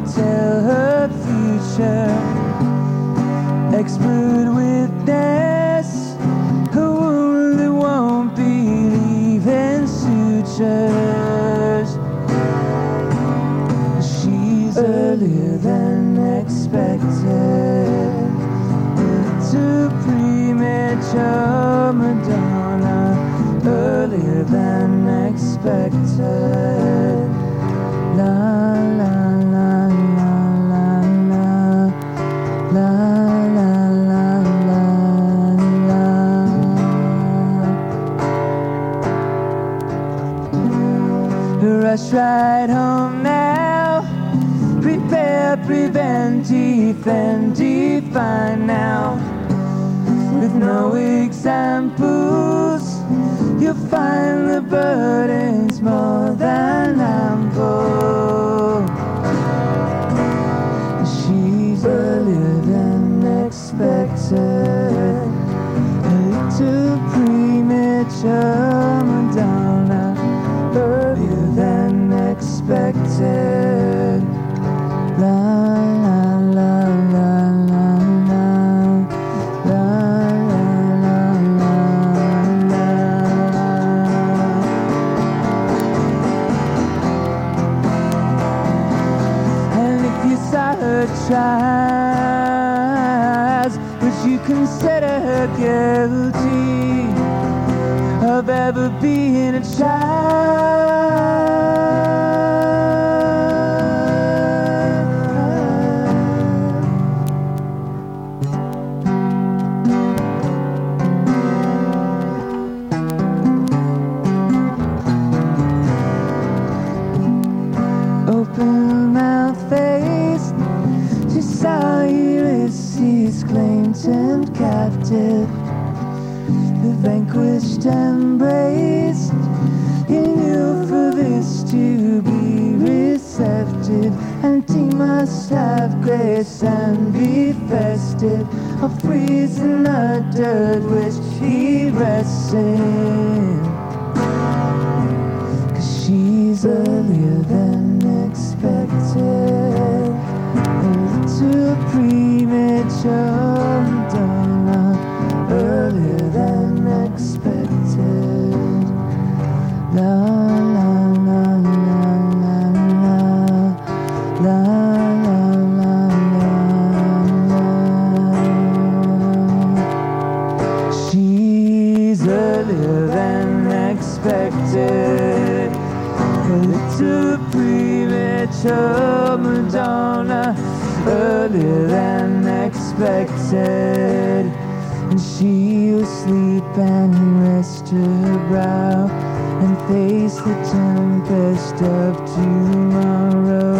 foretell her future. Expert witness, a wound that won't believe in sutures. She's earlier than expected, too premature Madonna, earlier than expected. La la la la la la la la la la la. Rush right home now. Prepare, prevent, defend, define now. With no examples, you'll find the burden's more than ample. She's earlier than expected, a little premature Madonna, earlier than expected. La la la la la la la la la la. And if you saw her trials, would you consider her guilty of ever being a child? Open-mouthed-faced, she saw Ulysses claimed and captive. The vanquished embraced, he knew for this to be receptive, and he must have grace and be festive of freezing the dirt which he rests in. 'Cause she's earlier than expected, a little premature Madonna, earlier than expected. La la la la la la la la la la. She's earlier than expected, a little premature Madonna, earlier than expected. And she will sleep and rest her brow and face the tempest of tomorrow.